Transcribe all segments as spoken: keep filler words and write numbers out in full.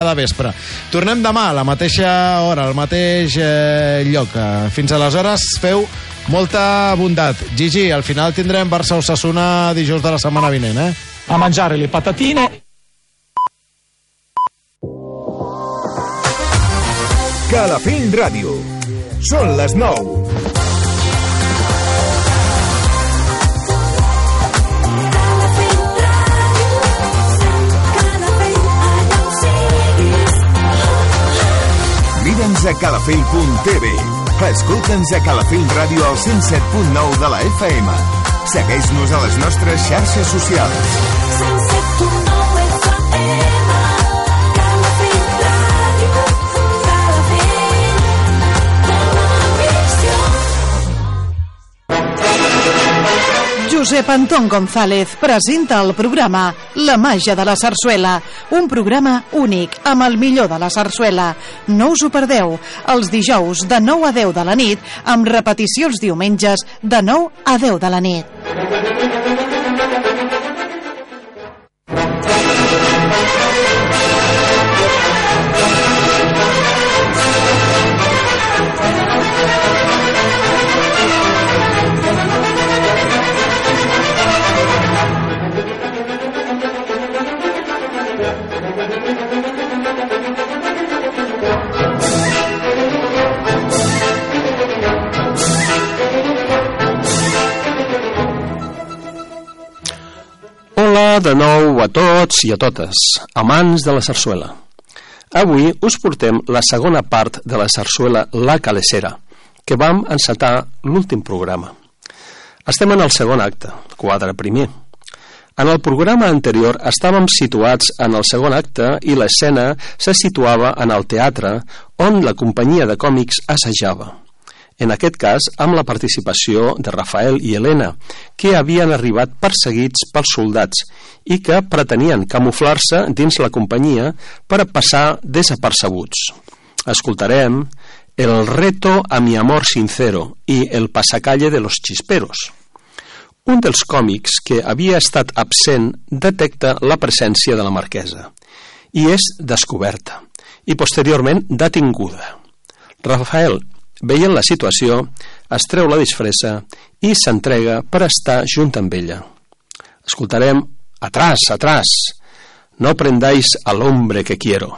de vespre. Tornem demà a la mateixa hora, al mateix eh, lloc. Fins aleshores, feu molta bondat. Gigi, al final tindrem Barça-Osasuna dijous de la setmana vinent, eh? A mangiare le patatine. Calafell Ràdio. Són les nou. Mira'ns a calafell punt t v. Escolta'ns a Calafell Ràdio al cent set punt nou de la F M. Segueix-nos a les nostres xarxes socials. cent set punt nou F M. Calafell Ràdio. Calafell. Televisió. Josep Anton González presenta el programa La màgia de la sarsuela, un programa únic amb el millor de la sarsuela. No us ho perdeu, els dijous de nou a deu de la nit, amb repeticions diumenges de nou a deu de la nit. De nou a tots i a totes, amants de la sarsuela. Avui us portem la segona part de la sarsuela La Calesera, que vam encetar l'últim programa. Estem en el segon acte, quadre primer. En el programa anterior estàvem situats en el segon acte i l'escena se situava en el teatre on la companyia de còmics assajava. En aquest cas, amb la participació de Rafael i Helena, que havien arribat perseguits pels soldats i que pretenien camuflar-se dins la companyia per passar desapercebuts. Escoltarem El reto a mi amor sincero i El pasacalle de los chisperos. Un dels còmics que havia estat absent detecta la presència de la marquesa i és descoberta i posteriorment detinguda. Rafael, veient la situació, es treu la disfressa i s'entrega per estar junt amb ella. Escoltarem Atrás, atrás, no prendáis al hombre que quiero.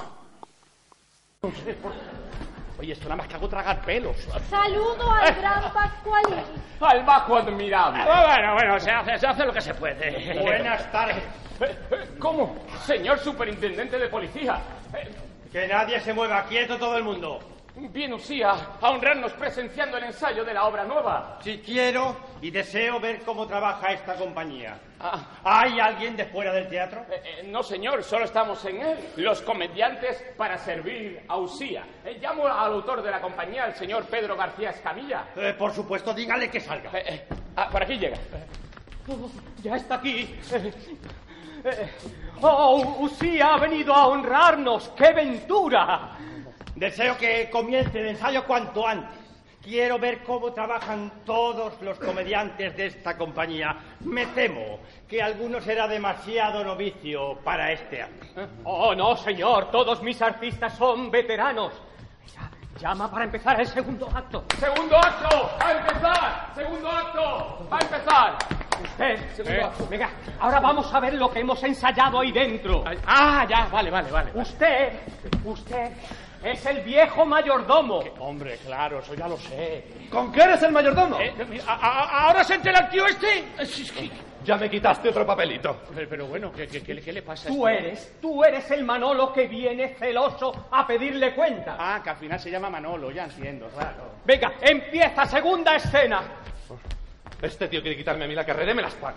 Oye, esto nada más que hago tragar pelos. Saludo al gran Pascualín. Al bajo admirable. Bueno, bueno, se hace, se hace lo que se puede. Buenas tardes. ¿Cómo? Señor superintendente de policía. Que nadie se mueva, quieto todo el mundo. Viene Usía a honrarnos presenciando el ensayo de la obra nueva. Si quiero y deseo ver cómo trabaja esta compañía. Ah. ¿Hay alguien de fuera del teatro? Eh, eh, no, señor, solo estamos en él, los comediantes, para servir a Usía. Eh, llamo al autor de la compañía, el señor Pedro García Escamilla. Eh, por supuesto, dígale que salga. Eh, eh, ah, por aquí llega. Oh, ya está aquí. Eh, eh, oh, Usía ha venido a honrarnos. ¡Qué ventura! Deseo que comience el ensayo cuanto antes. Quiero ver cómo trabajan todos los comediantes de esta compañía. Me temo que alguno será demasiado novicio para este acto. Oh, no, señor. Todos mis artistas son veteranos. Llama para empezar el segundo acto. ¡Segundo acto! ¡Va a empezar! ¡Segundo acto! ¡Va a empezar! Usted, segundo ¿Eh? acto. Venga, ahora vamos a ver lo que hemos ensayado ahí dentro. Ah, ya, vale, vale, vale. Usted, usted... es el viejo mayordomo. ¿Qué? Hombre, claro, eso ya lo sé. ¿Con qué eres el mayordomo? Eh, a, a, ¿Ahora se entera el tío este? Ya me quitaste otro papelito. Pero, pero bueno, ¿qué, qué, qué, ¿qué le pasa a Tú este? eres, tú eres el Manolo que viene celoso a pedirle cuenta. Ah, que al final se llama Manolo, ya entiendo, claro. Venga, empieza, segunda escena. Este tío quiere quitarme a mí la carrera y me las paga.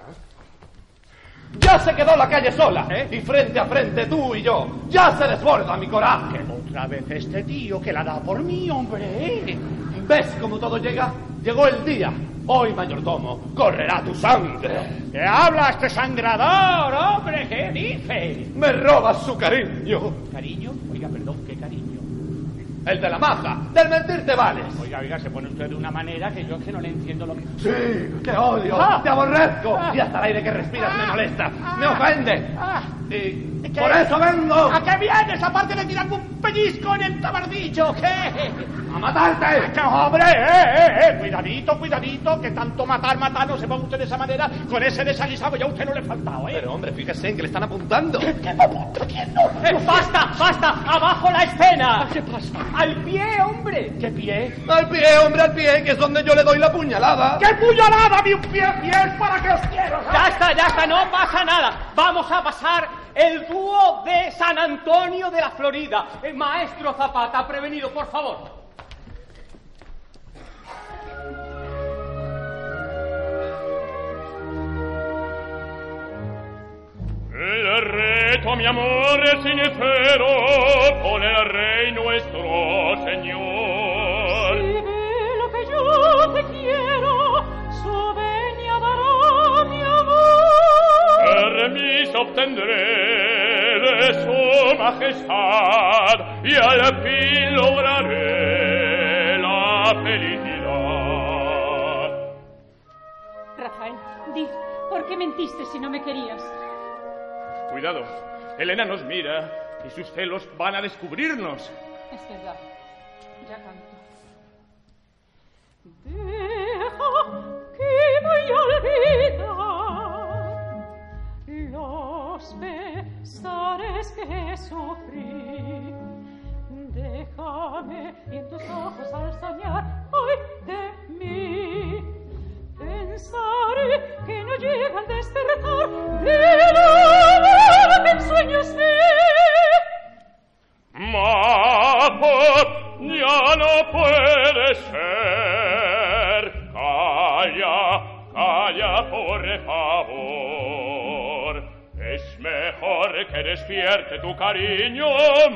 Ya se quedó la calle sola, ¿eh? Y frente a frente tú y yo. Ya se desborda mi coraje. Otra vez este tío que la da por mí, hombre. ¿Ves cómo todo llega? Llegó el día. Hoy, mayordomo, correrá tu sangre. ¿Qué habla este sangrador, hombre? ¿Qué dice? Me robas su cariño. ¿Cariño? Oiga, perdón, ¿qué cariño? El de la maja. Del mentir te vales. Oiga, oiga, se pone usted de una manera que yo es que no le entiendo lo que... Sí, te odio, Ah. te aborrezco. Ah. Y hasta el aire que respiras me Ah. molesta, Ah. me ofende. Ah. Y ¿Qué? por eso vengo. ¿A qué vienes? Aparte de tirarme un pellizco en el tabardillo, ¿qué? ¡A matarte! ¡Qué hombre! ¡Eh, eh, eh! Cuidadito, cuidadito, que tanto matar, matar, no se ponga usted de esa manera. Con ese desalisado ya a usted no le he faltado, ¿eh? Pero hombre, fíjese en que le están apuntando. ¿Qué me apunta? ¿Quién no? Eh, ¡Basta, basta! ¡Abajo la escena! ¿Qué pasa? ¡Al pie, hombre! ¿Qué pie? Al pie, hombre, al pie, que es donde yo le doy la puñalada. ¡Qué puñalada! ¡Mi un pie, pies para que os quiero! Ya está, ya está, no pasa nada. Vamos a pasar el dúo de San Antonio de la Florida. El maestro Zapata, prevenido, por favor. El reto, mi amor, es sincero con el rey nuestro señor. Si ve lo que yo te quiero, su venia dará mi amor. Permiso obtendré de su majestad y al fin lograré la felicidad. Rafael, di, ¿por qué mentiste si no me querías? Cuidado, Elena nos mira y sus celos van a descubrirnos. Es verdad, ya canto. Deja que voy a olvidar los pesares que sufrí. Déjame en tus ojos al soñar hoy de mí. Pensaré que no llega al despertar del alma que en sueños vi. Ma por ya no puede ser. Calla, calla, por favor. Es mejor que despierte tu cariño,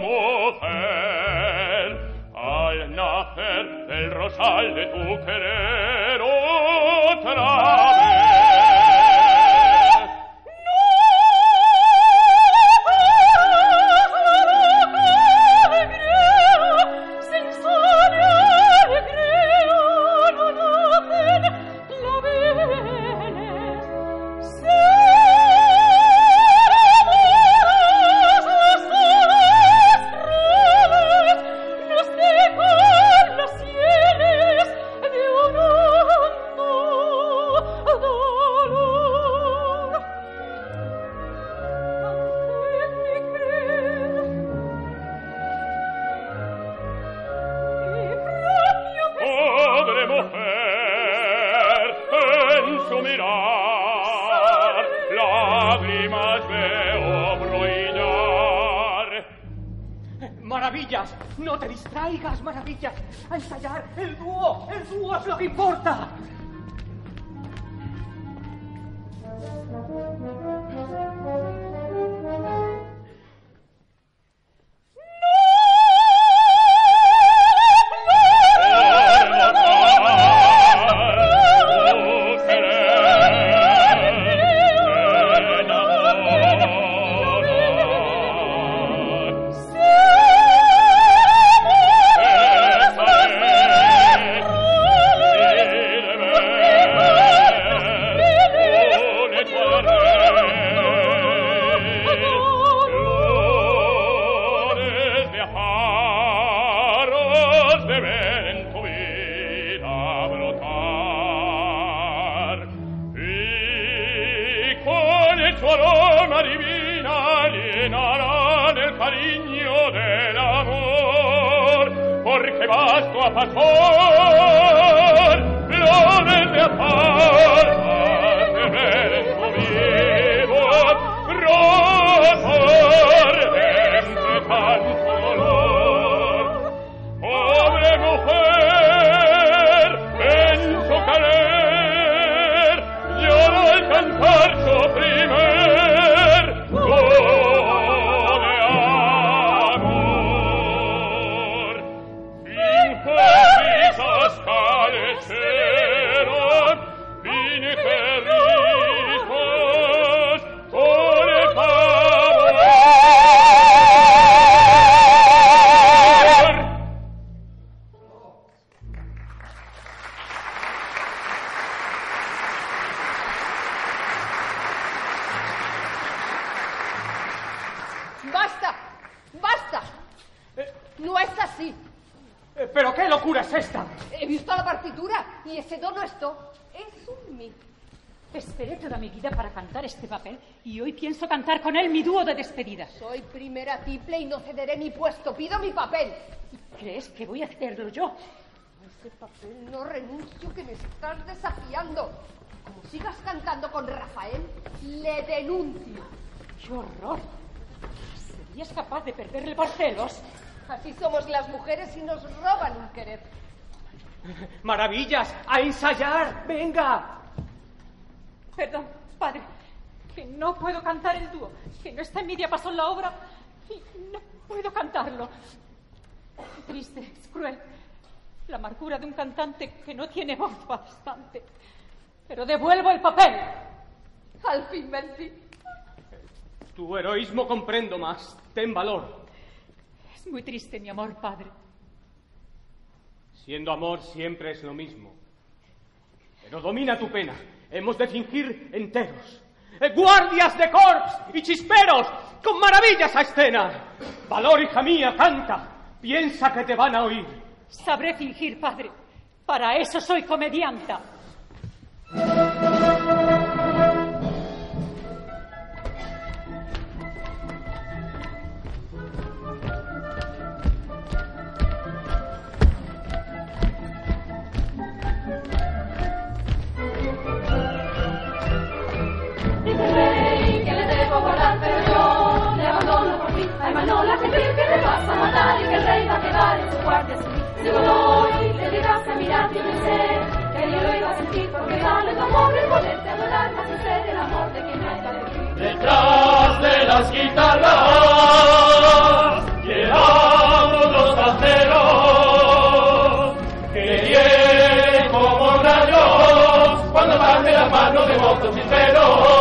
mujer. Al nacer del rosal de tu querer otra vez. Maravillas, no te distraigas, Maravillas. A ensayar el dúo, el dúo es lo que importa. ¿Pero qué locura es esta? He visto la partitura y ese do no es do, es un mi. Esperé toda mi vida para cantar este papel y hoy pienso cantar con él mi dúo de despedida. Soy primera tiple y no cederé mi puesto. Pido mi papel. ¿Crees que voy a hacerlo yo? A ese papel no renuncio, que me estás desafiando. Como sigas cantando con Rafael, le denuncio. ¡Qué horror! ¿Serías capaz de perderle por celos? Así somos las mujeres y nos roban un querer. ¡Maravillas! ¡A ensayar! ¡Venga! Perdón, padre, que no puedo cantar el dúo, que no está en mi diapasón la obra y no puedo cantarlo. Es triste, es cruel. La amargura de un cantante que no tiene voz bastante. Pero devuelvo el papel. Al fin vencí. Tu heroísmo comprendo más. Ten valor. Es muy triste, mi amor, padre. Siendo amor siempre es lo mismo. Pero domina tu pena. Hemos de fingir enteros. Eh, ¡Guardias de corps y chisperos! ¡Con maravillas a escena! Valor, hija mía, canta. Piensa que te van a oír. Sabré fingir, padre. Para eso soy comedianta. Manola que cree que le vas a matar y que el rey va a quedar en su guardia civil. Si voy, le dirás a mirar y pensé que yo lo iba a sentir porque vale tu amor el poderte adorar más en ser el amor de quien haya de vivir. Detrás de las guitarras llevamos los aceros que vienen como rayos cuando van de la mano de mozos sinceros.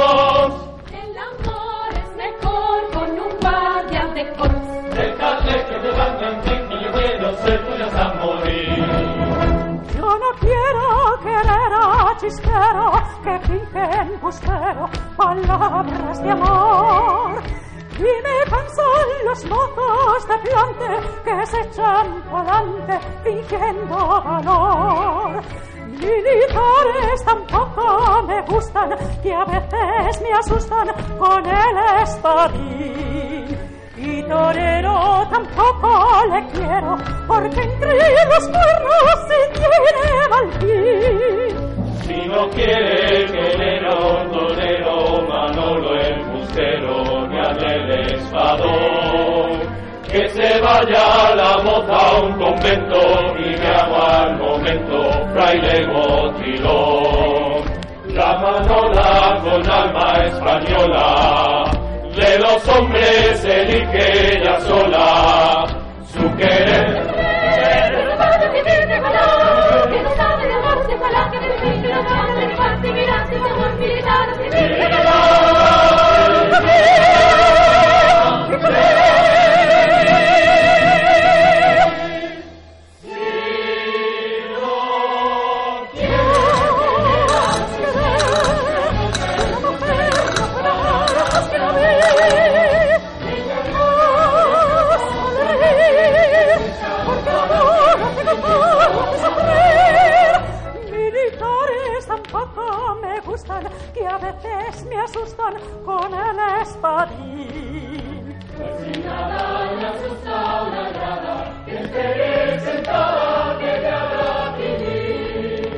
Yo no quiero querer a chispero que fingen bustero palabras de amor. Y me cansan los mozos de plante que se echan pa'lante fingiendo valor. Militares tampoco me gustan, que a veces me asustan con el espadín. Y torero tampoco le quiero, porque entre los cuernos se tiene mal fin. Si no quiere querer a un torero, Manolo el bustero, ni a del espadón, que se vaya la moza a un convento y me hago al momento fraile botilón. La Manola con alma española, de los hombres elige ella sola su querer. Que no sabe de amor, de palabra, de fin, que no sabe de parte, mira, si amor militar, civil. Que a veces me asustan con el espadín. Pues si nada me asusta una grada, que esté sentada que te haga vivir.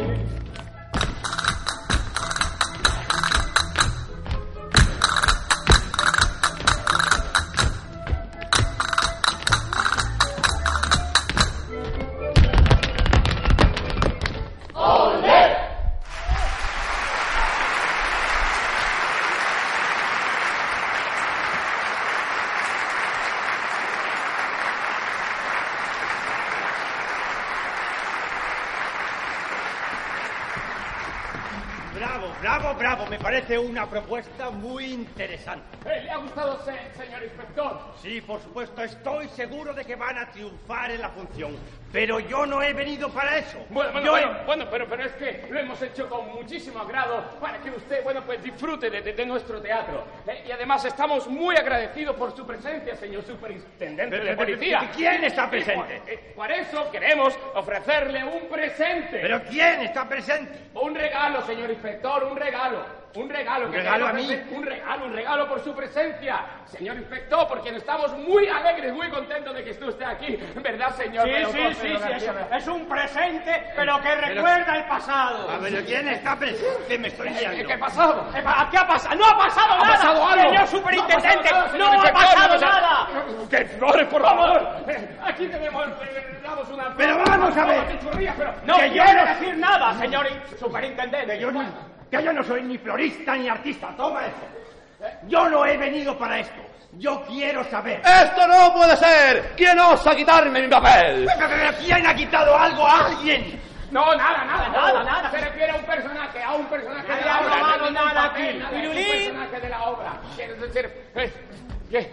bravo, bravo, bravo. Me parece una propuesta muy interesante. Eh, ¿Le ha gustado, se, señor inspector? Sí, por supuesto. Estoy seguro de que van a triunfar en la función. Pero yo no he venido para eso. Bueno, bueno, yo bueno, he... bueno pero, pero es que lo hemos hecho con muchísimo agrado para que usted, bueno, pues disfrute de, de, de nuestro teatro. Eh, y además estamos muy agradecidos por su presencia, señor superintendente Pero, de pero, policía. pero, ¿quién está presente? Y por, eh, por eso queremos ofrecerle un presente. ¿Pero quién está presente? Un regalo, señor inspector, un regalo. Un regalo. ¿Un que regalo a queremos mí? ofrecer- Un regalo, un regalo por su presencia. Señor inspector, porque estamos muy alegres, muy contentos de que esté usted aquí. ¿Verdad, señor? Sí, Pero, sí, José sí, sí, García? es, es un presente, pero que recuerda el pasado. A ver, ¿quién está presente? Me estoy ¿Qué, liando. qué ha pasado? Eh, ¿Qué ha pasado? ¡No ha pasado ¿Ha nada! pasado algo? ¡Señor superintendente! No ha pasado nada, ¡No señor ha inspector, pasado no ha nada! pasado- ¡Qué flores, por favor! Eh, Aquí tenemos, eh, damos una... Pero vamos a ver. Una churría, pero No Que yo quiere no- decir nada, señor in- superintendente. Que yo, ni- que yo no soy ni florista ni artista. Toma eso. Yo no he venido para esto. Yo quiero saber. ¡Esto no puede ser! ¿Quién osa quitarme mi papel? ¿Pero, pero quién ha quitado algo a alguien? No, nada, nada, Nada, nada. Se refiere a un personaje, a un personaje Nadie de la ha obra. robado no hay ningún nada papel, aquí. nada, es un Pirulín. personaje de la obra. Quiero decir... eh, ¿Qué?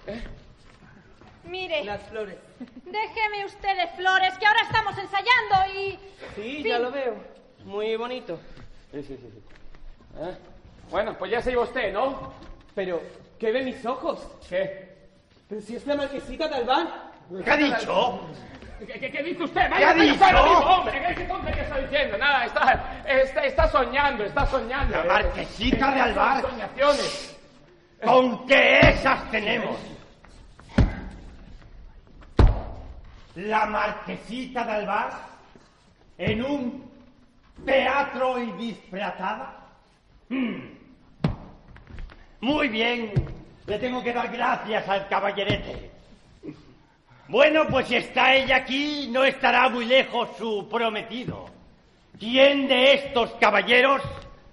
Mire, Las flores. déjeme usted de flores, que ahora estamos ensayando y... Sí, Sí. ya lo veo. Muy bonito. Sí, sí, sí. sí. ¿Eh? Bueno, pues ya se iba usted, ¿no? Pero, ¿qué ve mis ojos? ¿Qué? Pero si es la marquesita de Albán. ¿Qué ha dicho? ¿Qué, qué, qué dice usted? ¿Qué ha Vaya, dicho? lo mismo, hombre. ¿Qué, qué tonto que está diciendo? Nada, está, está, está soñando, está soñando. La marquesita de Alvar. Soñaciones. Con que esas tenemos. La marquesita de Alvar en un teatro y disfrazada. Hmm. Muy bien, le tengo que dar gracias al caballerete. Bueno, pues si está ella aquí, no estará muy lejos su prometido. ¿Quién de estos caballeros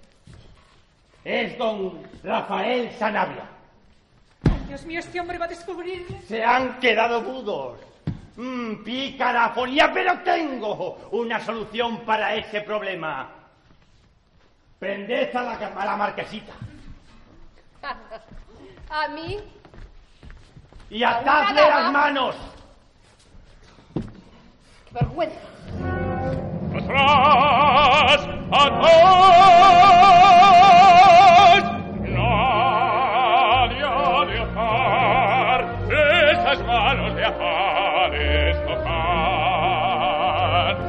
es don Rafael Sanabria? Ay, Dios mío, este hombre va a descubrir... Se han quedado mudos. Mm, pícara fonía, pero tengo una solución para ese problema. Prended a la, a la marquesita ¿A mí? y atadle las manos. ¡Qué vergüenza! Atrás, atrás, nadie ha de dejar esas manos de afares tocar.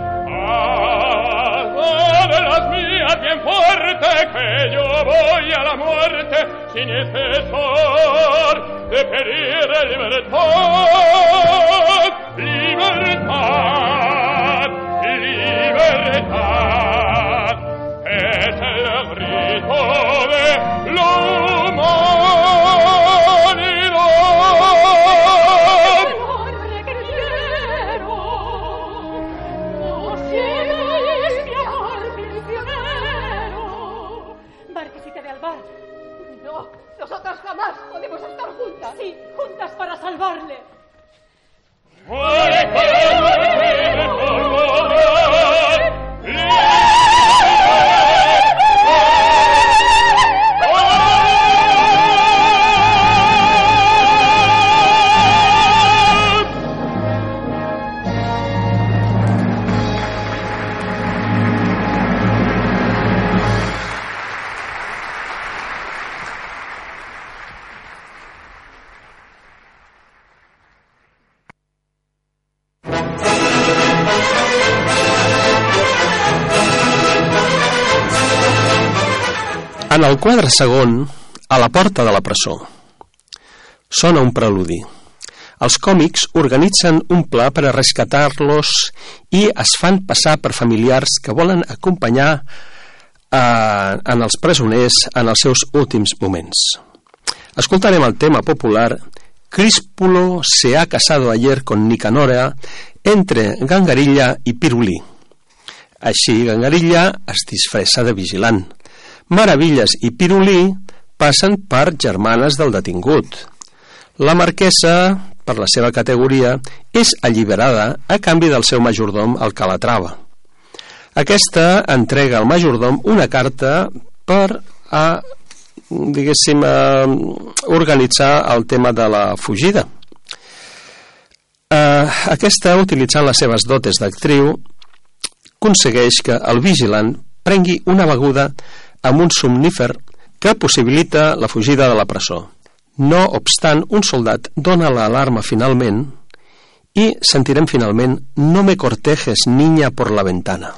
Haz de las mías bien fuerte, que yo voy a la muerte sin cesar de pedir libertad, libertad, libertad. Es el grito de la humanidad. Hombre que quiero, no ciegues mi amor prisionero. Marquesita de Alvar. No, nosotras jamás podemos estar juntas. Sí, juntas para salvarle. En el quadre segon, a la porta de la presó, sona un preludi. Els còmics organitzen un pla per a rescatar-los i es fan passar per familiars que volen acompanyar eh, en els presoners en els seus últims moments. Escoltarem el tema popular Críspulo se ha casado ayer con Nicanora entre Gangarilla i Pirulí. Així Gangarilla es disfressa de vigilant. Maravilles i Pirulí passen per germanes del detingut. La marquesa, per la seva categoria, és alliberada a canvi del seu majordom, el Calatrava. Aquesta entrega al majordom una carta per a, diguéssim, a organitzar el tema de la fugida. Eh, aquesta, utilitzant les seves dotes d'actriu, aconsegueix que el vigilant prengui una beguda amb un somnífer que possibilita la fugida de la presó. No obstant, un soldat dona l'alarma finalment i sentirem finalment «No me cortejes, niña, por la ventana».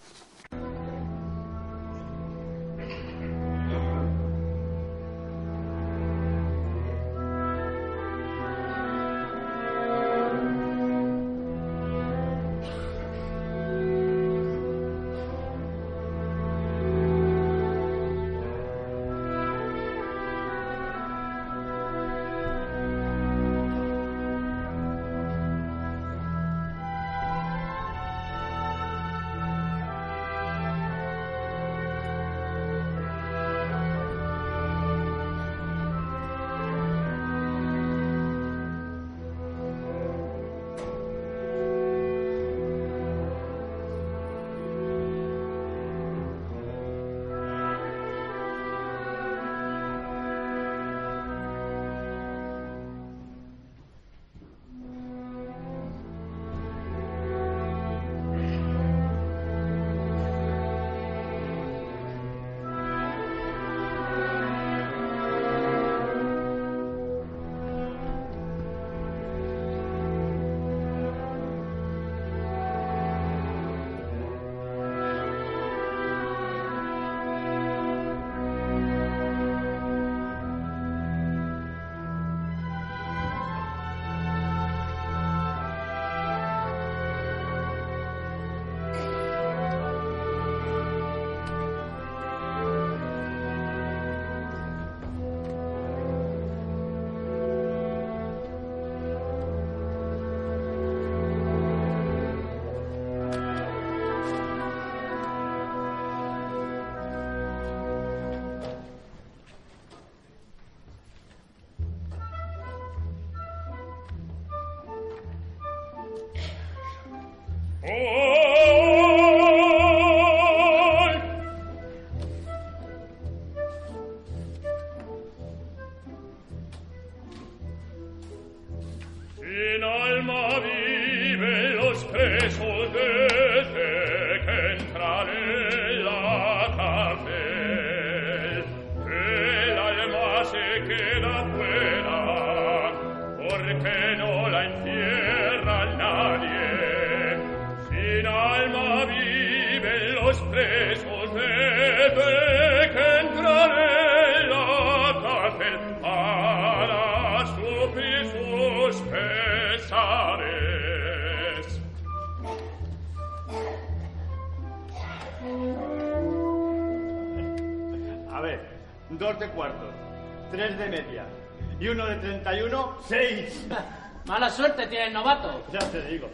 Dos de cuartos, tres de media y uno de treinta y uno, seis. Mala suerte tiene el novato. Ya te digo.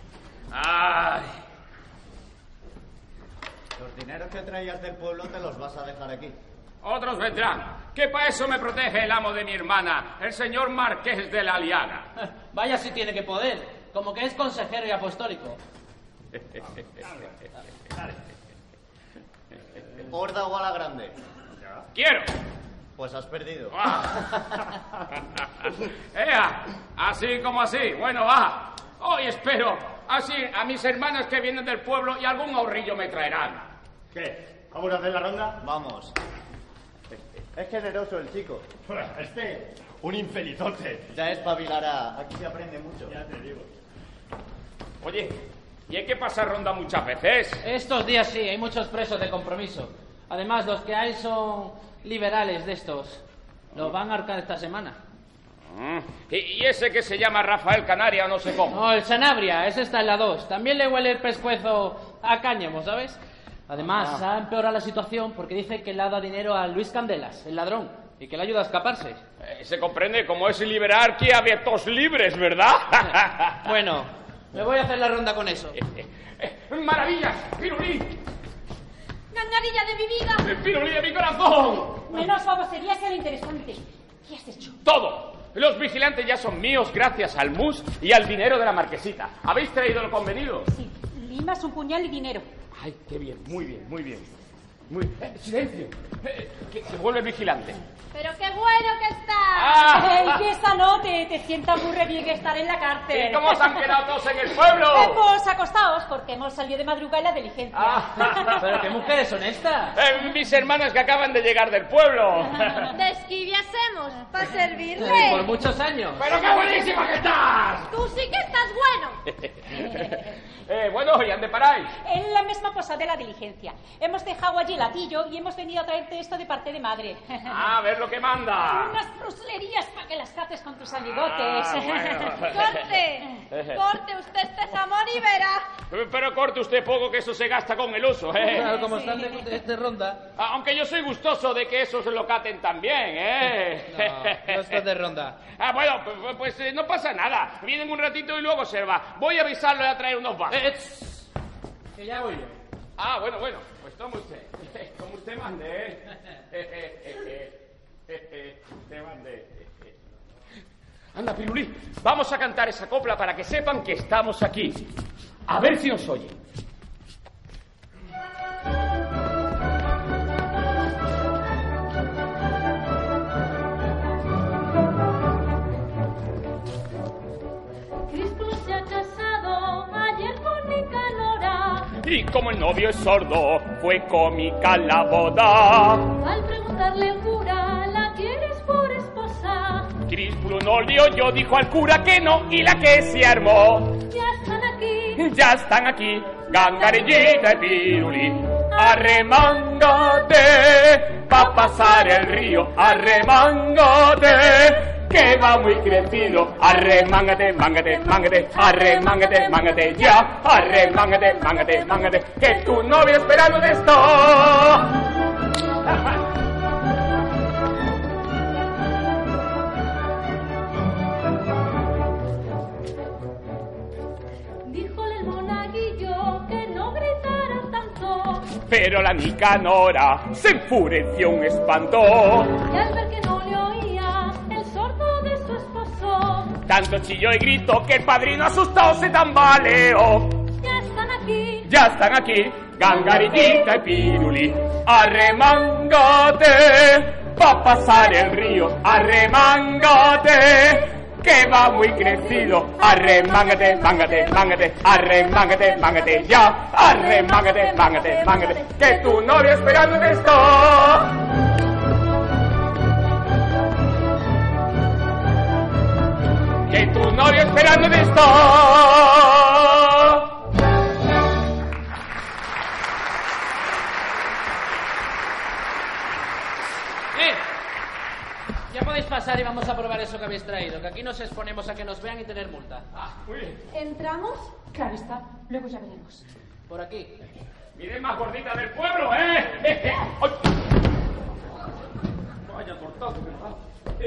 Ay. Los dineros que traías del pueblo te los vas a dejar aquí. Otros vendrán. Que para eso me protege el amo de mi hermana, el señor Marqués de la Liaga. Vaya si tiene que poder, como que es consejero y apostólico. ¿Horda o a la grande? Quiero. Pues has perdido. ¡Ea! Así como así. Bueno, va. Hoy espero. Así a mis hermanas que vienen del pueblo y algún ahorrillo me traerán. ¿Qué? ¿Vamos a hacer la ronda? Vamos. Es generoso el chico. Este, un infelizote. Ya espabilará. Aquí se aprende mucho. Ya te digo. Oye, ¿y hay que pasar ronda muchas veces? Estos días sí, hay muchos presos de compromiso. Además, los que hay son liberales de estos. Los van a ahorcar esta semana. Mm. ¿Y, ¿Y ese que se llama Rafael Canaria o no sé cómo? No, el Sanabria, ese está en la dos. También le huele el pescuezo a cáñamo, ¿sabes? Además, ah. ha empeorado la situación porque dice que le ha dado dinero a Luis Candelas, el ladrón, y que le ayuda a escaparse. Eh, se comprende cómo es liberar que había todos libres, ¿verdad? Bueno, me voy a hacer la ronda con eso. Eh, eh, eh, ¡Maravillas! ¡Pirulí! ¡Ganadilla de mi vida! ¡El pirulí de mi corazón! Menos babosería sea lo interesante. ¿Qué has hecho? ¡Todo! Los vigilantes ya son míos gracias al mus y al dinero de la marquesita. ¿Habéis traído lo convenido? Sí, limas, un puñal y dinero. ¡Ay, qué bien! Muy bien, muy bien. Muy... Eh, silencio. Eh, que, que vuelve el vigilante. Pero qué bueno que está. Ah. Ey, que esa no te, te sienta muy re bien estar en la cárcel. ¿Y cómo se han quedado todos en el pueblo? Hemos acostados porque hemos salido de madrugada en la diligencia. Ah. ¿Pero qué mujeres son estas? Eh, mis hermanos que acaban de llegar del pueblo. ¿De esquivia hacemos? ¿Para servirle? Sí, por muchos años. ¡Pero qué buenísima que estás! Tú sí que estás bueno. eh, bueno, ¿y dónde paráis? En la misma posada de la diligencia. Hemos dejado allí el latillo y hemos venido a traerte esto de parte de madre. Ah, a ver lo que manda. Unas fruslerías para que las cates con tus amigotes. Ah, bueno. Corte, corte usted este jamón y verá. Pero corte usted poco, que eso se gasta con el uso, ¿eh? Claro, como están de, de, de ronda. Ah, aunque yo soy gustoso de que eso se lo caten también, ¿eh? No, no estás de ronda. Ah, bueno, pues, pues eh, no pasa nada. Vienen un ratito y luego se va. Voy a avisarlo y a traer unos vasos. Eh, tss, que ya voy yo. Ah, bueno, bueno. Pues tome usted. Como usted mande, ¿eh? Te mande. Anda, Pirulí, vamos a cantar esa copla para que sepan que estamos aquí. A ver si nos oyen. Crispo se ha casado ayer con Nicanora. Y como el novio es sordo, fue cómica la boda. Al preguntarle al cura, ¿la quieres por esposa? Crispulo no le oyó, dijo al cura que no, y la que se armó. Ya están aquí, Ya están aquí, Gangarillita y Pirulí. Arremángate, pa' pasar el río, arremángate, que va muy crecido. Arremángate, mángate, mángate, arremángate, mángate ya. Arremángate, mángate, mángate, que tu novio esperando de esto. díjole el monaguillo que no gritara tanto. Pero la Nicanora se enfureció un espanto. Y al ver que no le oía el sordo de su esposo, Tanto chilló y gritó que el padrino asustado se tambaleó. ya están aquí, Ya están aquí, Gangarillita y Pirulí. Arremángate, pa' pasar el río, arremángate, que va muy crecido. Arremángate, mángate, mángate, arremángate, mángate ya. Arremángate, mángate, mángate, que tu novio esperando de esto. Que tu novio esperando de esto. ¡Eh! Ya podéis pasar y vamos a probar eso que habéis traído, que aquí nos exponemos a que nos vean y tener multa. Ah, muy bien. ¿Entramos? Claro está, luego ya veremos. Por aquí. Miren más gordita del pueblo, ¿eh? ¡Ay! Vaya cortado, ¿verdad?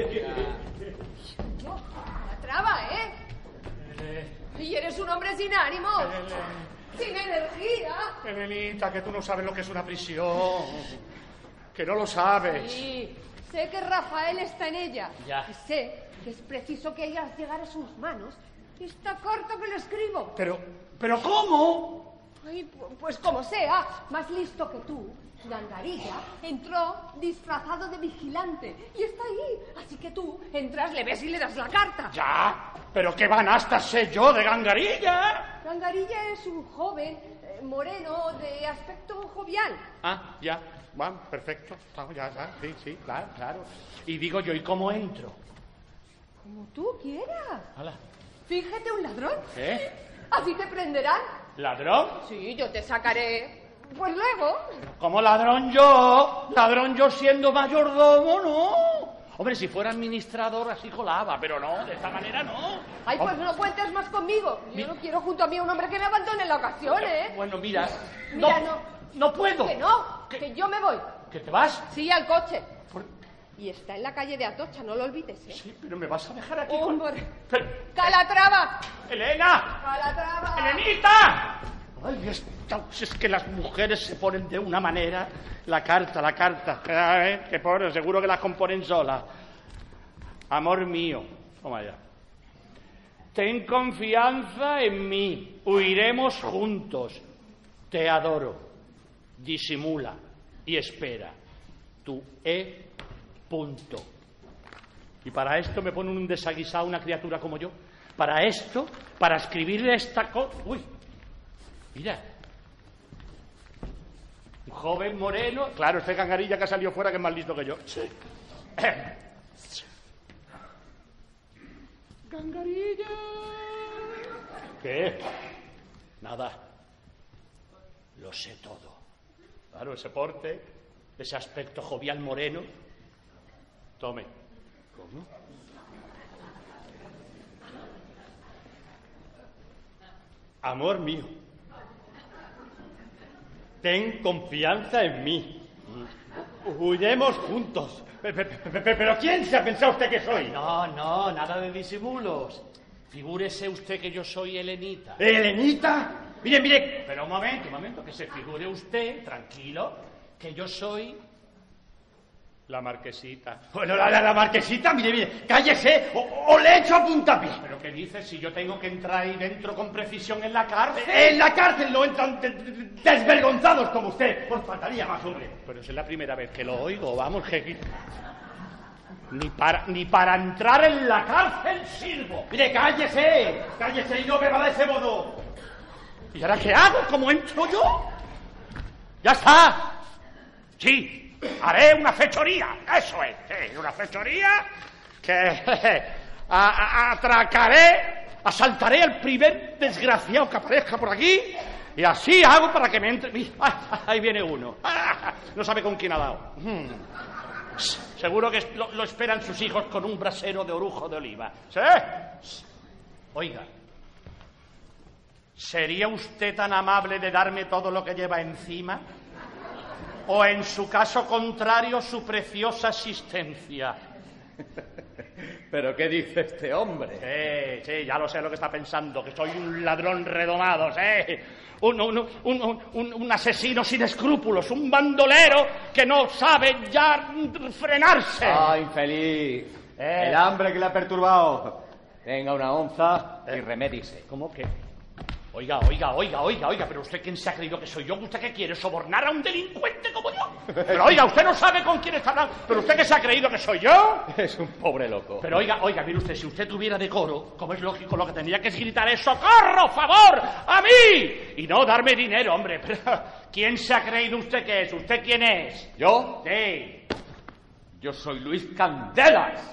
La traba, ¿eh? Y eres un hombre sin ánimo, sin energía. Elenita, que tú no sabes lo que es una prisión. Que no lo sabes. Sí, sé que Rafael está en ella. Ya. Y sé que es preciso que ella llegar a sus manos. Está corto que lo escribo. Pero, ¿pero cómo? Ay, pu- pues como sea, más listo que tú, Gangarilla entró disfrazado de vigilante y está ahí. Así que tú entras, le ves y le das la carta. Ya, pero qué banasta sé yo de Gangarilla. Gangarilla es un joven eh, moreno de aspecto jovial. Ah, ya, bueno, perfecto. Estamos ya, ya, sí, sí, claro, claro. Y digo yo, ¿y cómo entro? Como tú quieras. Hala. Fíjate un ladrón. ¿Qué? Así te prenderán. ¿Ladrón? Sí, yo te sacaré. Pues luego. ¿Cómo ladrón yo? Ladrón yo siendo mayordomo, no. Hombre, si fuera administrador así colaba, pero no, de esta manera no. Ay, pues no cuentes más conmigo. Yo no quiero junto a mí a un hombre que me abandone en la ocasión, ¿eh? Bueno, mira, Mira, no, no. no puedo. Que no, que yo me voy. ¿Que te vas? Sí, al coche. Y está en la calle de Atocha, no lo olvides, ¿eh? Sí, pero me vas a dejar aquí con... Hombre. Pero- ¡Calatrava! ¡Elena! ¡Calatrava! ¡Elenita! Ay, esta- es que las mujeres se ponen de una manera. La carta, la carta. ¿Eh? Que pobre, seguro que las componen solas. Amor mío. Toma ya. Ten confianza en mí. Huiremos juntos. Te adoro. Disimula. y espera. Tu E. Punto. Y para esto me pone un desaguisado una criatura como yo. Para esto, para escribirle esta cosa... Uy, mira. Un joven moreno... Claro, este gangarilla que ha salido fuera que es más listo que yo. Sí. Gangarilla. ¿Qué? Nada. Lo sé todo. Claro, ese porte, ese aspecto jovial moreno. Tome. ¿Cómo? Amor mío, ten confianza en mí. Huyemos juntos. Pero ¿quién se ha pensado usted que soy? No, no, nada de disimulos. Figúrese usted que yo soy Helenita. ¿Helenita? Mire, mire. Pero un momento, un momento, que se figure usted, tranquilo, que yo soy... La marquesita. Bueno, la, la, la marquesita, mire, mire, cállese o, o le echo a puntapié. ¿Pero qué dices? Si yo tengo que entrar ahí dentro con precisión en la cárcel. En la cárcel no entran de, de, desvergonzados como usted. Pues faltaría más, hombre. Pero es la primera vez que lo oigo, vamos, que... Ni para, ni para entrar en la cárcel sirvo. Mire, cállese, cállese y no beba de ese modo. ¿Y ahora qué hago? ¿Cómo entro yo? ¡Ya está! Sí. Haré una fechoría, eso es, sí, una fechoría que a, a, atracaré, asaltaré al primer desgraciado que aparezca por aquí y así hago para que me entre... ¡Ay, ahí viene uno! No sabe con quién ha dado. Hmm. Seguro que lo, lo esperan sus hijos con un brasero de orujo de oliva. ¿Sí? Oiga, ¿sería usted tan amable de darme todo lo que lleva encima? O, en su caso contrario, su preciosa asistencia. ¿Pero qué dice este hombre? Sí, sí, ya lo sé lo que está pensando, que soy un ladrón redomado, ¿sí? Un, un, un, un, un asesino sin escrúpulos, un bandolero que no sabe ya frenarse. ¡Ah, infeliz! Eh. El hambre que le ha perturbado. Tenga una onza y remédiese. ¿Cómo que? Oiga, oiga, oiga, oiga, oiga, pero ¿usted quién se ha creído que soy yo? ¿Usted qué quiere? ¿Sobornar a un delincuente como yo? Pero oiga, usted no sabe con quién está hablando. ¿Pero usted qué se ha creído que soy yo? Es un pobre loco. Pero oiga, oiga, mire usted, si usted tuviera decoro, como es lógico, lo que tendría que es gritar es ¡socorro, favor, a mí! Y no darme dinero, hombre. Pero ¿quién se ha creído usted que es? ¿Usted quién es? ¿Yo? Sí. Yo soy Luis Candelas.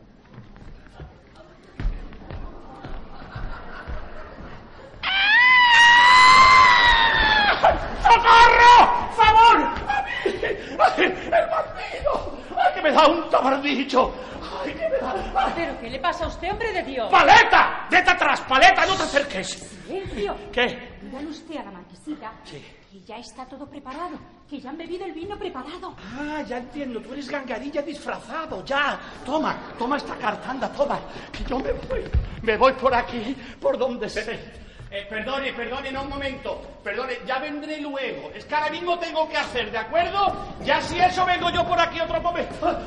¡Socorro! ¡Favor! ¡A mí! ¡Ay, el bandido! ¡Ay, que me da un tabardillo! ¡Ay, que me da! Ay. ¿Pero qué le pasa a usted, hombre de Dios? ¡Paleta! ¡Vete atrás, paleta! ¡No te acerques! ¡Silencio! ¿Qué? Dígale usted a la marquesita sí. que ya está todo preparado, que ya han bebido el vino preparado. Ah, ya entiendo. Tú eres gangarilla disfrazado, ya. Toma, toma esta carta, anda, toma. Que yo me voy. Me voy por aquí, por donde sé. Eh, perdone, perdone, no un momento. Perdone, ya vendré luego. Es que ahora mismo tengo que hacer, ¿de acuerdo? Ya si eso vengo yo por aquí otro momento.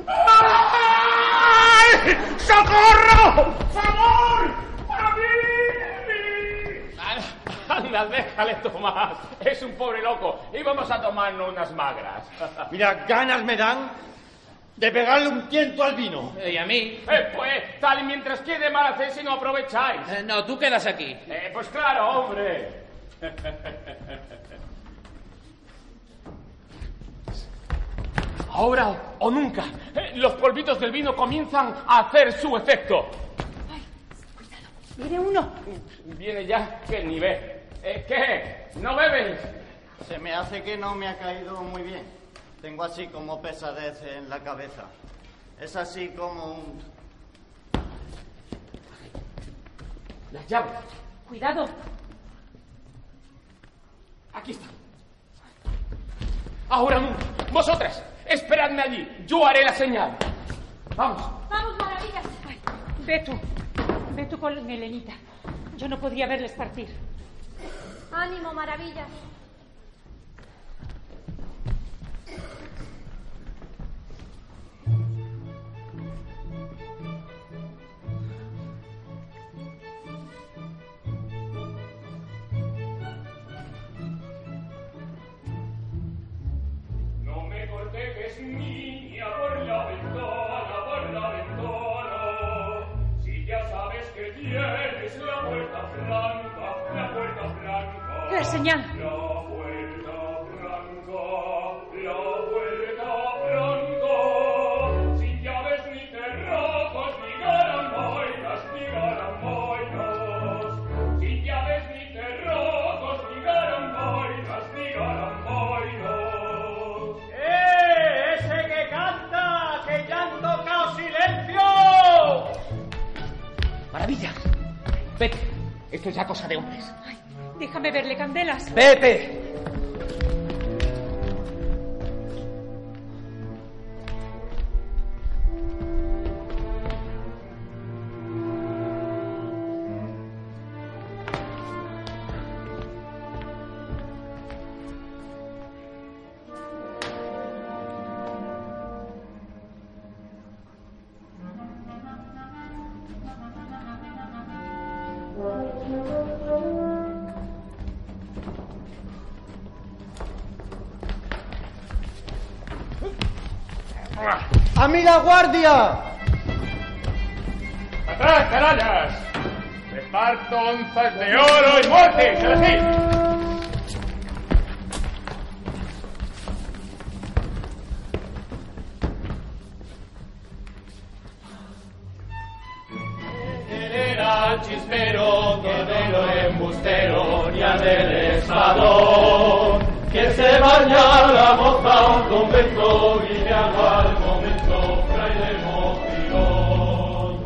¡Ay! ¡Socorro! ¡Favor! ¡A mí! Anda, déjale, Tomás. Es un pobre loco. Y vamos a tomarnos unas magras. Mira, ganas me dan de pegarle un tiento al vino. ¿Y a mí? Eh, pues, tal y mientras quede mal hacer si no aprovecháis. Eh, no, tú quedas aquí. Eh, pues claro, hombre. Ahora o nunca, eh, los polvitos del vino comienzan a hacer su efecto. Ay, cuidado, viene uno. Viene ya, que ni ve. Eh, ¿Qué? ¿No bebes? Se me hace que no me ha caído muy bien. Tengo así como pesadez en la cabeza. Es así como un... Las llaves. Cuidado. Aquí están. Ahora nunca. Vosotras, esperadme allí. Yo haré la señal. Vamos. Vamos, Maravillas. Ay, ve tú. Ve tú con Helenita. Yo no podría verles partir. Ánimo, Maravillas. No que es niña por la ventana, por la ventana. Si ya sabes que tienes la puerta franca, la puerta franca. ¿Qué señal? La puerta franca, la puerta franca. Sin llaves ni cerrojos, ni garamoinas, ni garamoinas. Sin llaves ni cerrojos, ni garamoinas, ni garamoinas. ¡Eh! ¡Ese que canta! ¡Que ya han tocado silencio! ¡Maravilla! Vete. Esto es ya cosa de hombres. Ay, déjame verle, Candelas. ¡Vete! ¡A mí la guardia! ¡Atrás, canallas! ¡Reparto onzas de oro y muerte! ¡Se así! Era chispero, torero, embustero, ni adelezador, que se baña la moza a un convento y le haga al momento fraile motilón.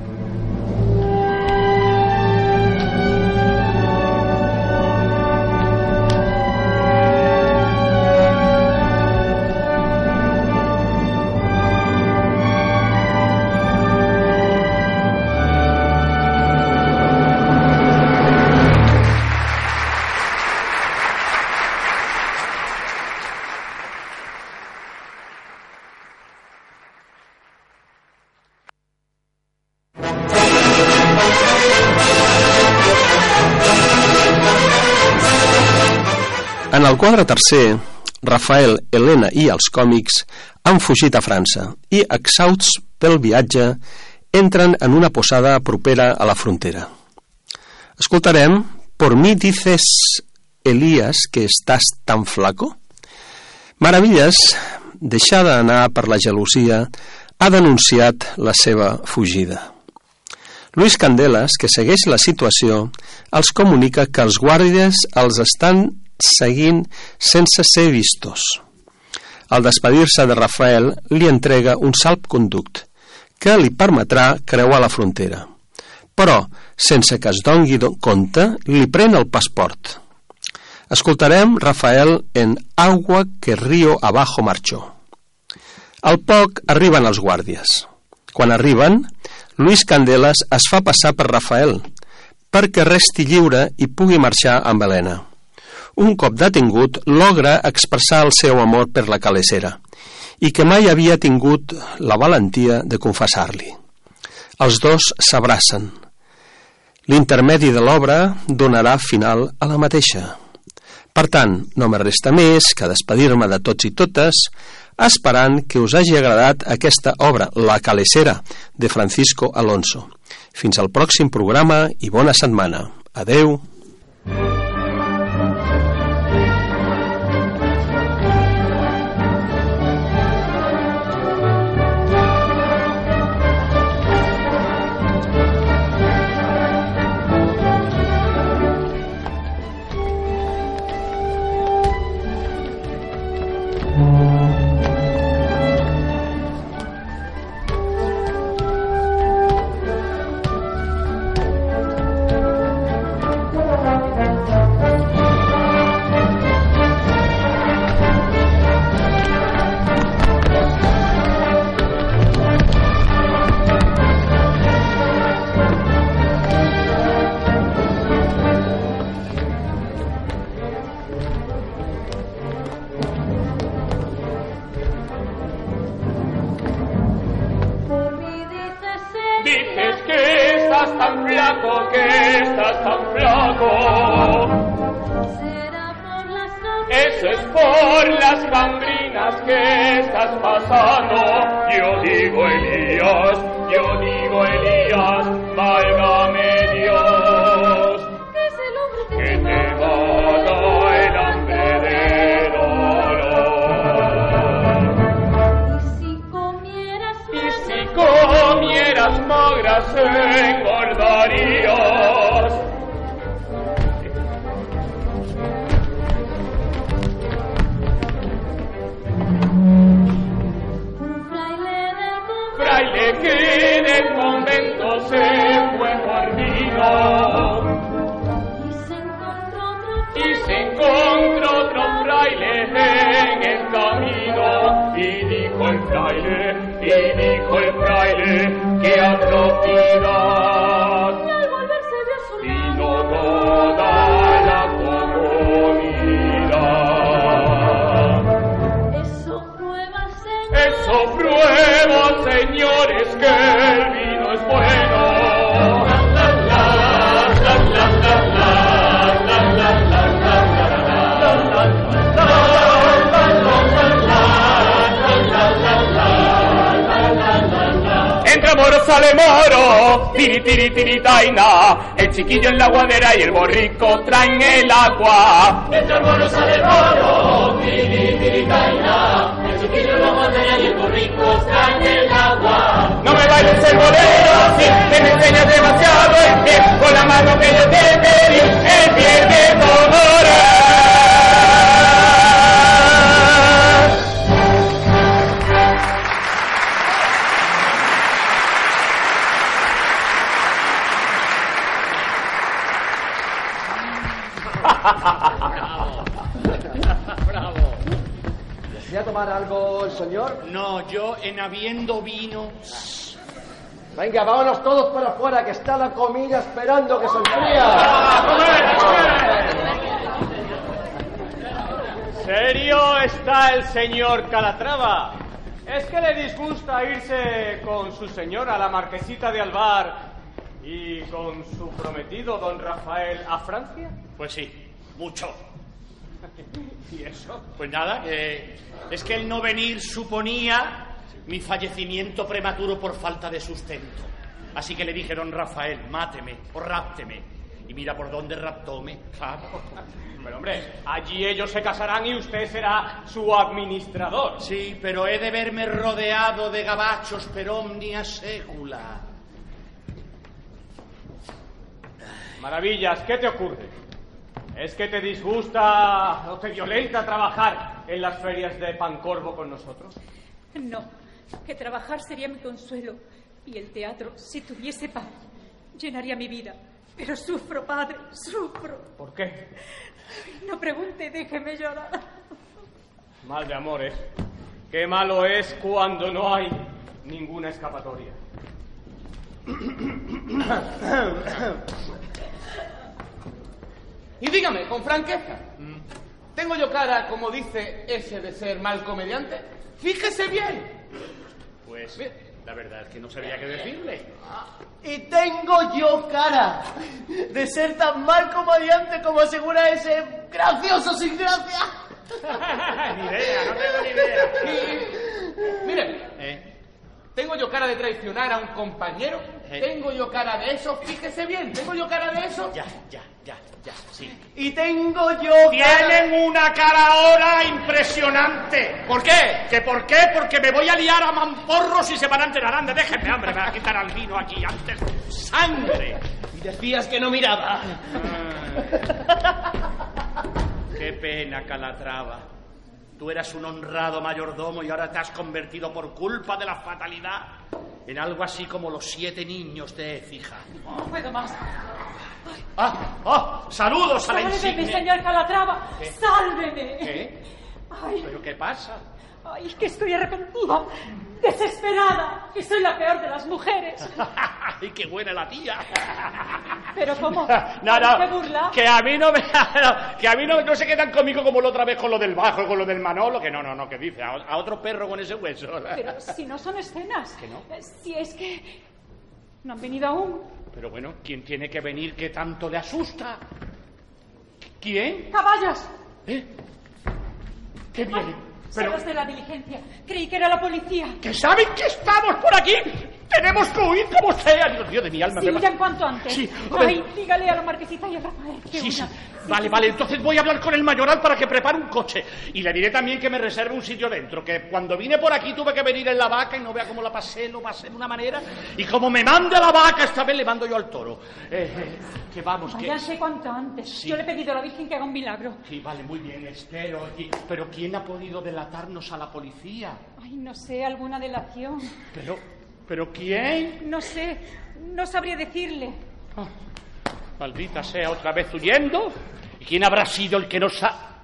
En el quadre tercer, Rafael, Helena i els còmics han fugit a França i, exhausts pel viatge, entren en una posada propera a la frontera. Escoltarem «Por mí dices, Elías, que estàs tan flaco?» Maravillas, deixada anar per la gelosia, ha denunciat la seva fugida. Luis Candelas, que segueix la situació, els comunica que els guàrdies els estan seguint sense ser vistos. Al despedir-se de Rafael, li entrega un salvconduct que li permetrà creuar la frontera. Però, sense que es doni compte, li pren el passaport. Escoltarem Rafael en Agua que río abajo marchó. Al poc arriben els guàrdies. Quan arriben, Luis Candelas es fa passar per Rafael perquè resti lliure i pugui marxar amb Helena. Un cop detingut, logra expressar el seu amor per la calesera i que mai havia tingut la valentia de confessar-li. Els dos s'abracen. L'intermedi de l'obra donarà final a la mateixa. Per tant, no me resta més que despedir-me de tots i totes, esperant que us hagi agradat aquesta obra, La calesera, de Francisco Alonso. Fins al pròxim programa i bona setmana. Adeu. Eso es por las cambrinas Elías, ¿qué estás pasando? Yo digo Elías, yo digo Elías, válgame Dios. ¿Qué es el hombre que, que te mata el hambre de dolor? Y si comieras Y si comieras magras engordarías. Fraile que del convento se fue por vino y se encontró otro fraile en el camino y dijo el fraile, y dijo el fraile que atrocidad y al volverse vio su vino toda la comunidad. Eso prueba, Señor. Eso prueba, señores, que el vino es bueno. Entra moro, sale moro, tiri tiri tiri taina, el chiquillo en la guadera y el borrico traen el agua. Entra moro, sale moro, tiri tiri taina, el chiquillo en la guadera y el borrico traen el agua. No me bailes el bolero, si te me enseñas demasiado el pie, con la mano que yo te pedí, el pie de Dolores. Bravo. Bravo. ¿Desea tomar algo el señor? No, yo en habiendo vino. Venga, vámonos todos para afuera, que está la comida esperando que se enfría. ¿Serio está el señor Calatrava? ¿Es que le disgusta irse con su señora, la marquesita de Alvar, y con su prometido, don Rafael, a Francia? Pues sí, mucho. ¿Y eso? Pues nada, que es que el no venir suponía mi fallecimiento prematuro por falta de sustento. Así que le dije, don Rafael, máteme o rápteme. Y mira por dónde raptóme, claro. Pero hombre, allí ellos se casarán y usted será su administrador. Sí, pero he de verme rodeado de gabachos per omnia secula. Maravillas, ¿qué te ocurre? ¿Es que te disgusta o te violenta trabajar en las ferias de Pancorvo con nosotros? No, que trabajar sería mi consuelo y el teatro, si tuviese paz, llenaría mi vida. Pero sufro, padre, sufro. ¿Por qué? No pregunte, déjeme llorar. Mal de amores. Qué malo es cuando no hay ninguna escapatoria. Y dígame, con franqueza, ¿tengo yo cara, como dice ese, de ser mal comediante? Fíjese bien. Pues, la verdad es que no sabía qué decirle. Y tengo yo cara de ser tan mal comediante como asegura ese gracioso sin gracia. Ni idea, no tengo ni idea. Y, mire, ¿Eh? ¿tengo yo cara de traicionar a un compañero? ¿Eh? ¿Tengo yo cara de eso? Fíjese bien, ¿tengo yo cara de eso? Ya, ya, ya, ya, sí. Y tengo yo Tienen cara... una cara ahora impresionante. ¿Por qué? ¿Que por qué? Porque me voy a liar a mamporros y se van a enterar. Ande, déjenme, hombre, me va a quitar al vino aquí antes. ¡Sangre! Y decías que no miraba. Qué pena, Calatrava. Tú eras un honrado mayordomo y ahora te has convertido por culpa de la fatalidad en algo así como los siete niños de Écija. No puedo más. ¡Ah! ¡Oh! ¡Saludos a la ¡Sálveme, insignia! señor Calatrava! ¿Qué? ¡Sálveme! ¿Qué? Ay, ¿Pero qué pasa? ay, que estoy arrepentida, desesperada, que soy la peor de las mujeres. ¡Ay, qué buena la tía! Pero ¿cómo? No, no, ¿Qué burla? que a mí no me... no, que a mí no, no se quedan conmigo como la otra vez con lo del bajo y con lo del Manolo, que no, no, no, que dice, a, a otro perro con ese hueso. Pero si no son escenas. ¿Que no? Si es que no han venido aún. Pero bueno, ¿quién tiene que venir que tanto le asusta? ¿Quién? ¡Caballos! ¿Eh? ¿Qué viene? Son los de la diligencia. Creí que era la policía. ¿Que saben que estamos por aquí? ¡Tenemos que huir como sea! Dios mío de mi alma. Sí, me... ya en cuanto antes. Sí, a ver. Ay, dígale a la marquesita y a Rafael que Sí, sí. una... Vale, vale, entonces voy a hablar con el mayoral para que prepare un coche. Y le diré también que me reserve un sitio dentro, que cuando vine por aquí tuve que venir en la vaca y no vea cómo la pasé, lo pasé de una manera. Y como me mande la vaca, esta vez le mando yo al toro. Eh, eh, que vamos, que... Váyanse cuanto antes. Sí. Yo le he pedido a la Virgen que haga un milagro. Sí, vale, muy bien, espero. Y- Pero ¿quién ha podido delatarnos a la policía? Ay, no sé, alguna delación. Pero, ¿pero quién? No sé, no sabría decirle. Ah, maldita sea, otra vez huyendo. ¿Y quién habrá sido el que nos ha...?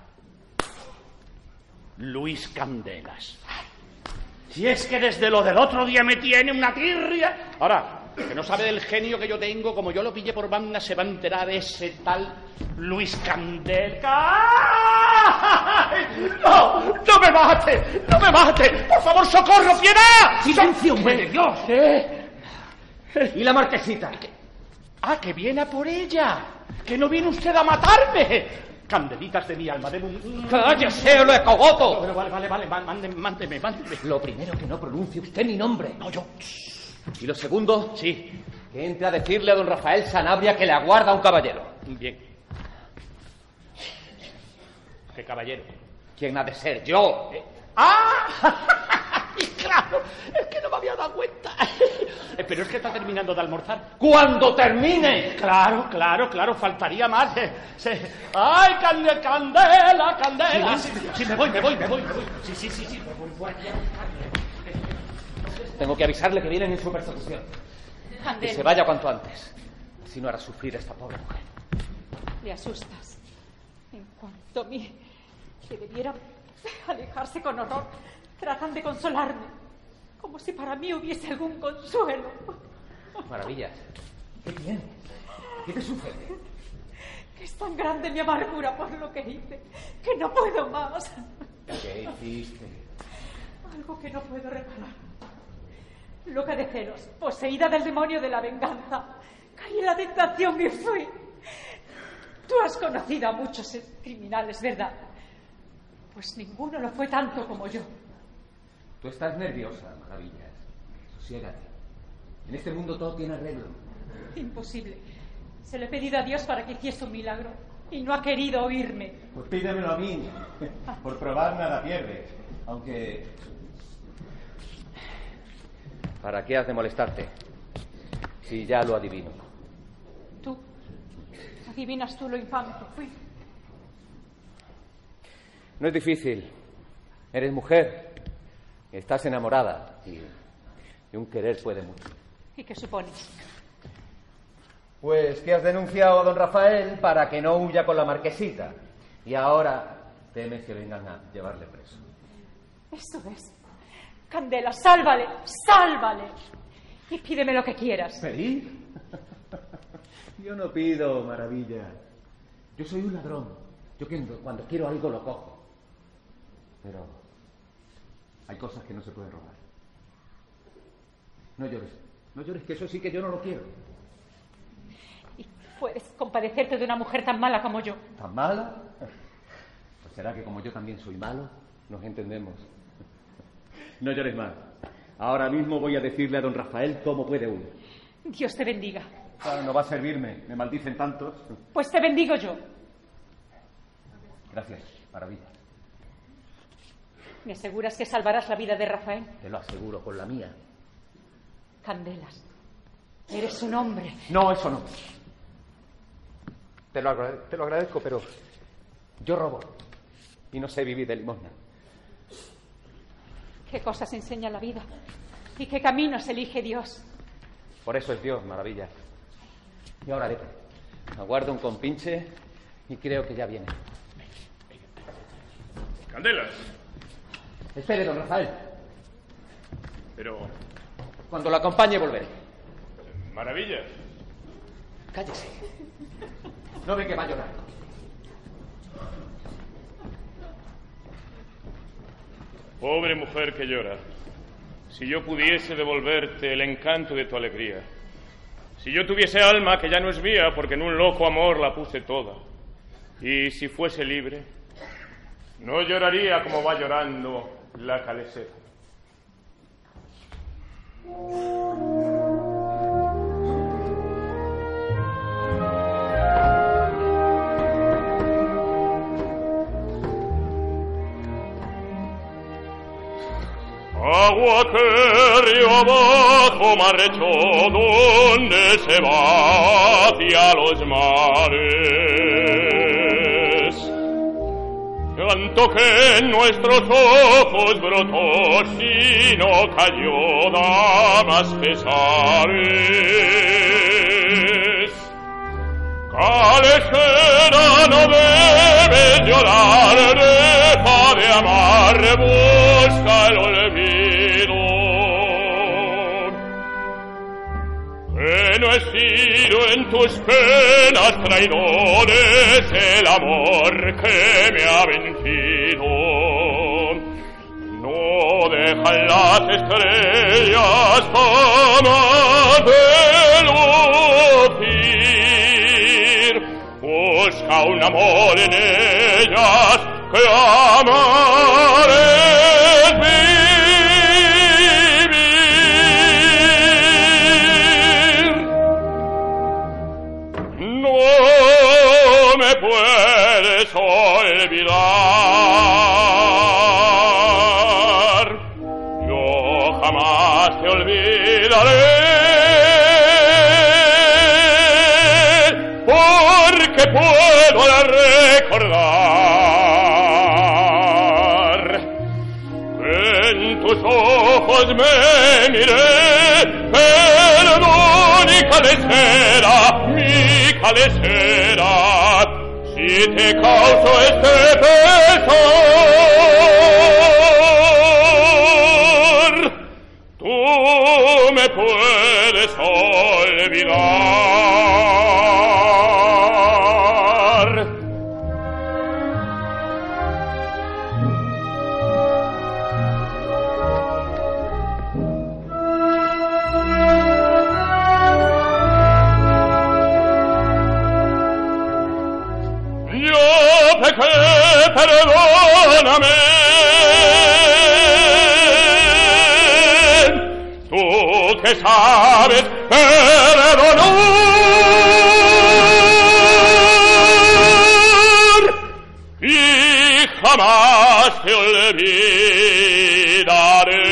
Luis Candelas. Si es que desde lo del otro día me tiene una tirria. Ahora, que no sabe del genio que yo tengo, como yo lo pillé por banda, se va a enterar ese tal Luis Candelas. ¡Ay! ¡No! ¡No me mate! ¡No me mate! ¡Por favor, socorro, piedad! ¡Silencio, hombre de Dios! ¿Qué? ¿Y la marquesita? Ah, que viene a por ella. Que no viene usted a matarme. Candelitas de mi alma, de un... ¡Cállese, o lo escogoto! Bueno, vale, vale, vale, mándeme, mándeme, mándeme. Lo primero, que no pronuncie usted mi nombre. No, yo... Y lo segundo, sí, que entre a decirle a don Rafael Sanabria que le aguarda un caballero. Bien. ¿Qué caballero? ¿Quién ha de ser? Yo. ¿Eh? ¡Ah! Y claro, es que no me había dado cuenta. Eh, Pero es que está terminando de almorzar. ¡Cuando termine! Claro, claro, claro, faltaría más. Eh, se- ¡Ay, candela, candela, candela! Sí, sí, me voy, me voy, me voy, me voy. Sí, sí, sí, sí, me voy, voy allá. Tengo que avisarle que vienen en su persecución. Que Candela, se vaya cuanto antes. Si no hará sufrir a esta pobre mujer. le asustas. En cuanto a mí, que debiera alejarse con horror, tratan de consolarme, como si para mí hubiese algún consuelo. Maravillas. ¿Qué tienes? ¿Qué te sucede? Que es tan grande mi amargura por lo que hice, que no puedo más. ¿Qué hiciste? Algo que no puedo reparar. Loca de celos, poseída del demonio de la venganza, caí en la tentación y fui. Tú has conocido a muchos criminales, ¿verdad? Pues ninguno lo fue tanto como yo. Tú estás nerviosa, Maravillas. Sosiégate. En este mundo todo tiene arreglo. Imposible. Se lo he pedido a Dios para que hiciese un milagro y no ha querido oírme. Pues pídemelo a mí. Por probar nada pierdes. Aunque... ¿Para qué has de molestarte? Si ya lo adivino. Tú, adivinas tú lo infame que fui. No es difícil. Eres mujer. Estás enamorada. Y, y un querer puede mucho. ¿Y qué supones? Pues que has denunciado a don Rafael para que no huya con la marquesita. Y ahora temes que vengan a llevarle preso. Eso es. Candela, sálvale, sálvale. Y pídeme lo que quieras. ¿Pedir? Yo no pido, Maravilla. Yo soy un ladrón. Yo cuando quiero algo lo cojo. Pero hay cosas que no se pueden robar. No llores. No llores, que eso sí que yo no lo quiero. ¿Y puedes compadecerte de una mujer tan mala como yo? ¿Tan mala? Pues será que como yo también soy malo, nos entendemos. No llores más. Ahora mismo voy a decirle a don Rafael cómo puede huir. Dios te bendiga. Claro, no va a servirme. Me maldicen tantos. Pues te bendigo yo. Gracias, Maravilla. ¿Me aseguras que salvarás la vida de Rafael? Te lo aseguro con la mía. Candelas, eres un hombre. No, eso no. Te lo, agrade- te lo agradezco, pero yo robo y no sé vivir de limosna. ¿Qué cosas enseña la vida? ¿Y qué caminos elige Dios? Por eso es Dios, Maravilla. Y ahora vete. Aguardo un compinche y creo que ya viene. Candelas. Espere, don Rafael. Pero... Cuando lo acompañe volveré. Maravillas. Cállese. No ve que va a llorar. Pobre mujer que llora. Si yo pudiese devolverte el encanto de tu alegría. Si yo tuviese alma que ya no es mía porque en un loco amor la puse toda. Y si fuese libre, no lloraría como va llorando la calesera. Agua que río abajo marchó, donde se va hacia los mares. Canto que en nuestros ojos brotó, si no cayó, da más pesares. Calesera, no debes llorar, deja de amar, busca el olvido. Que no he sido en tus penas traidores el amor que me ha vencido. No dejan las estrellas jamás de lucir. Busca un amor en ellas que amar es vivir. No me puedes olvidar, yo jamás te olvidaré, porque puedo recordar que en tus ojos me miré. Perdón, y calesera, mi calesera, si te causo este pesar, tú me puedes olvidar. Yo pequé, perdóname, tú que sabes perdonar y jamás te olvidaré.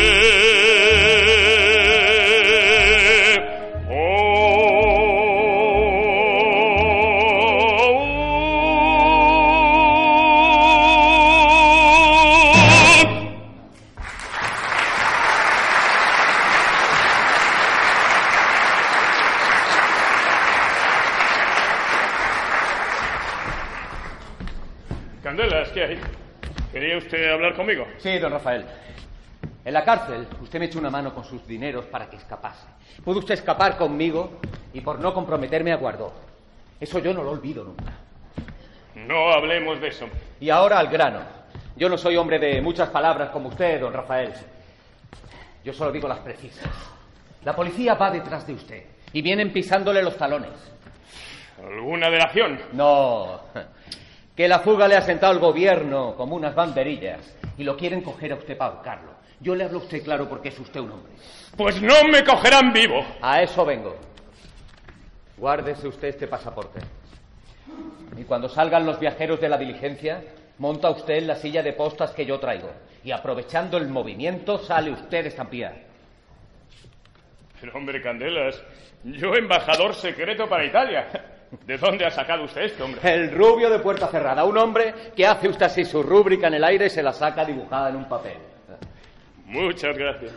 Candelas, ¿qué hay? ¿Quería usted hablar conmigo? Sí, don Rafael. En la cárcel, usted me echó una mano con sus dineros para que escapase. Pudo usted escapar conmigo y por no comprometerme aguardó. Eso yo no lo olvido nunca. No hablemos de eso. Y ahora al grano. Yo no soy hombre de muchas palabras como usted, don Rafael. Yo solo digo las precisas. La policía va detrás de usted y vienen pisándole los talones. ¿Alguna delación? No. Que la fuga le ha sentado el gobierno como unas banderillas y lo quieren coger a usted para ahorcarlo. Yo le hablo a usted claro porque es usted un hombre. Pues no me cogerán vivo. A eso vengo. Guárdese usted este pasaporte. Y cuando salgan los viajeros de la diligencia, monta usted en la silla de postas que yo traigo. Y aprovechando el movimiento, sale usted de estampía. Pero hombre, Candelas, yo embajador secreto para Italia. ¿De dónde ha sacado usted esto, hombre? El rubio de puerta cerrada. Un hombre que hace usted así su rúbrica en el aire y se la saca dibujada en un papel. Muchas gracias.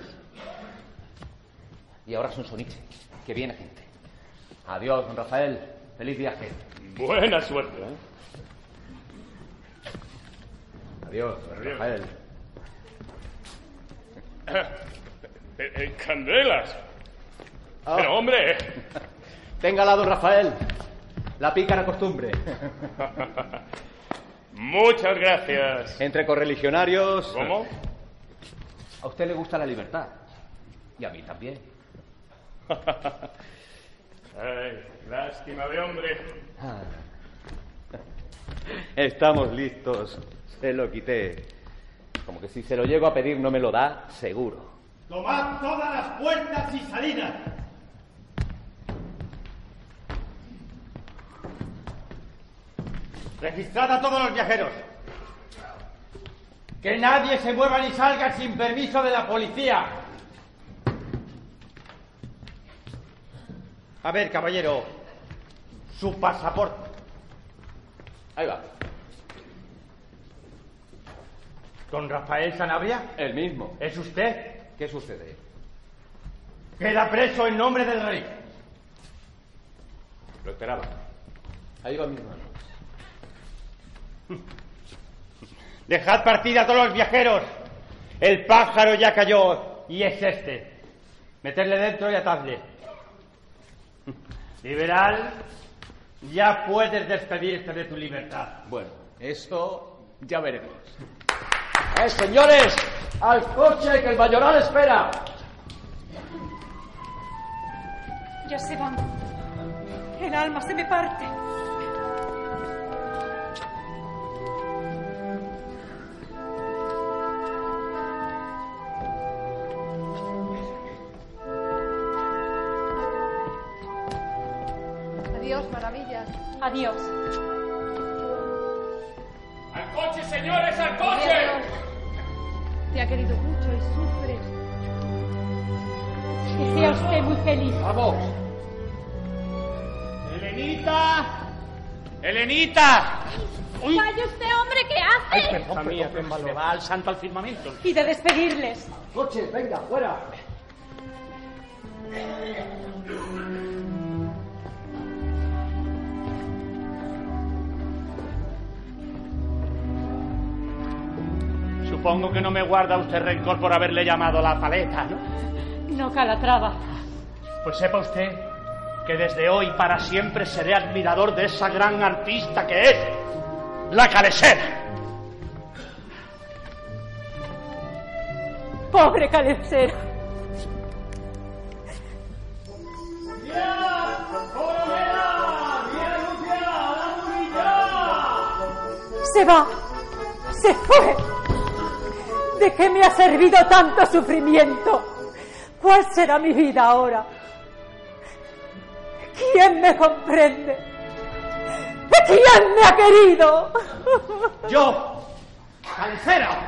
Y ahora son soniche, que viene gente. Adiós, don Rafael. Feliz viaje. Buena suerte, ¿eh? Adiós, don Adiós. Rafael. Eh, eh, Candelas. Oh. Pero, hombre. Téngala, don Rafael. La pícara costumbre. Muchas gracias. Entre correligionarios. ¿Cómo? A usted le gusta la libertad. Y a mí también. Ay, lástima de hombre. Ah. Estamos listos. Se lo quité. Como que si se lo llego a pedir no me lo da, seguro. Tomad todas las puertas y salidas. Registrad a todos los viajeros. Que nadie se mueva ni salga sin permiso de la policía. A ver, caballero, su pasaporte. Ahí va. ¿Don Rafael Sanabria? El mismo. ¿Es usted? ¿Qué sucede? Queda preso en nombre del rey. Lo esperaba. Ahí va mis manos. Dejad partir a todos los viajeros. El pájaro ya cayó y es este. Meterle dentro y atadle. Liberal, ya puedes despedirte de tu libertad. Bueno, esto ya veremos. ¡Eh, señores! ¡Al coche, que el mayoral espera! Ya se van. El alma se me parte. Adiós, maravillas. Adiós. ¡Al coche, señores, al coche! Adiós. Te ha querido mucho y sufres. Que sea usted muy feliz. ¡Vamos! ¡Elenita! ¡Elenita! ¡Uy! ¡Vaya usted, hombre! ¿Qué hace? ¡Ay, perdón, mía! Que se va al santo al firmamento. Y de despedirles. ¡Coche, venga, fuera! Supongo que no me guarda usted rencor por haberle llamado la paleta, ¿no? No, Calatrava. Pues sepa usted que desde hoy para siempre seré admirador de esa gran artista que es la Calesera. Pobre Calesera. Se va. Se fue. ¿De qué me ha servido tanto sufrimiento? ¿Cuál será mi vida ahora? ¿Quién me comprende? ¿Quién me ha querido? Yo, Calesera.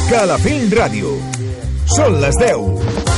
Calafell Ràdio. Són les deu.